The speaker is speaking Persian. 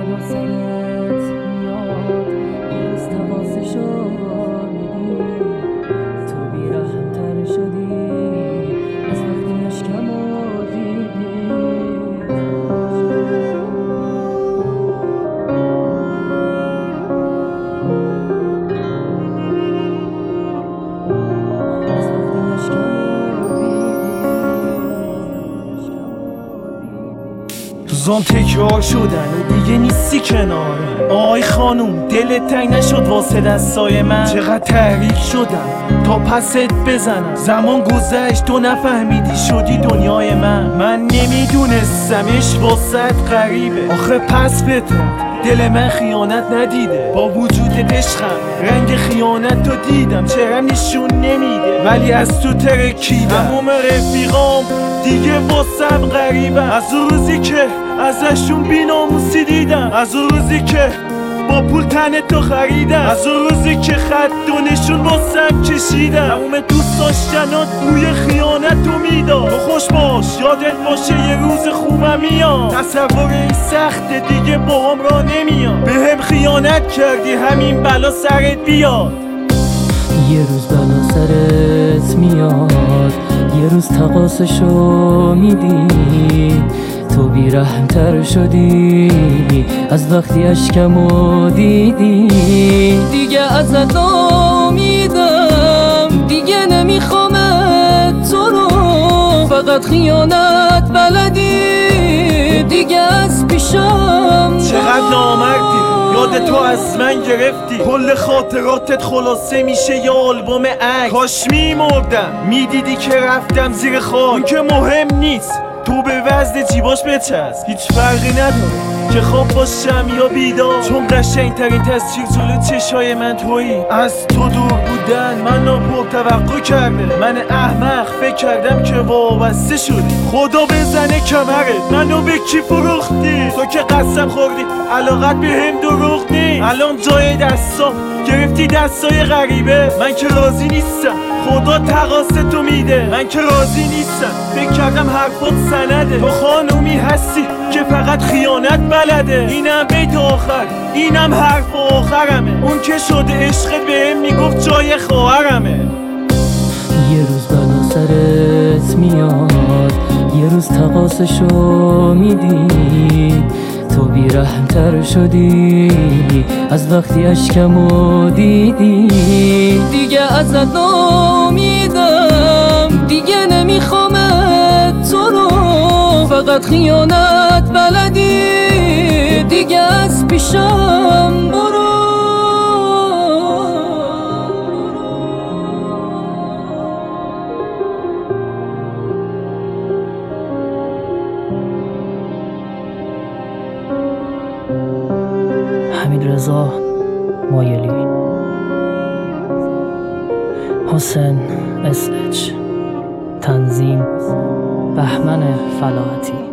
بلا سرت میاد یه روز تقاصشو میدی تو بیرحم‌تر شدی از وقتی اشکمو دیدی روزام تکرار شدن و دیگه نیستی کنارم. آی خانوم دلت تنگ نشد واسه دستای من؟ چقدر تحریک شدم تا پست بزنم. زمان گذشت تو نفهمیدی شدی دنیای من نمیدونستمش واسط غریبه. آخه پس فطرت دل من خیانت ندیده. با وجود عشقم رنگ خیانت تو دیدم. چهرم نشون نمیده ولی از تو ترکیدم. تموم رفیقام دیگه واسم غریبه. از اون روزی که ازشون بیناموسی دیدم، از اون روزی که با پول تن تو خریدم، از اون روزی که خط و نشون واسم کشیدم. تموم دوست داشتنات بوی خیانت تو میداد. تو خوش باش یادت باشه یه روز خوبم میاد. تصور این سخته دیگه با هم را نمیاد. به هم خیانت کردی همین بلا سرت بیاد. یه روز بلا سرت میاد یه روز تقاصشو میدی تو بیرحم‌تر شدی از وقتی اشکمو دیدی. دیگه ازت ناامیدم دیگه نمیخوامت تو رو، فقط خیانت بلدی دیگه از پیشم. چقدر نامردی یاد تو از من گرفتی. کل خاطراتت خلاصه میشه یه آلبوم عکس. کاش میمردم میدیدی که رفتم زیر خاک. اون که مهم نیست تو به وزن جیباش بچسب. هیچ فرقی نداره که خواب باشم یا بیدار، چون قشنگترین تصویر جلو چشای من تویی. از تو دور بودن من پرتوقع کرده. من احمق فکر کردم که وابسته شدی. خدا بزنه کمرت منو به کی فروختی؟ تو که قسم خوردی علاقت به هم دروغ نی. الان جای دستا گرفتی دستای غریبه. من که راضی نیستم خدا تقاص تو میده. من که راضی نیستم فکر کردم حرفات سنده. تو خانومی هستی که فقط خیانت بلده. اینم بیت آخر اینم حرف آخرمه. اون که شده عشقت بهم میگفت جای خواهرمه. یه روز بلا سرت میاد یه روز تقاصشو میدی تو بیرحم‌تر شدی از وقتی اشکمو دیدی. دیگه ازت ناامیدم دیگه نمیخوامت تو رو، فقط خیانت بلدی دیگه از پیشم برو. حمیدرضا مایلی، حسین SH، تنظیم بهمن فلاحتی.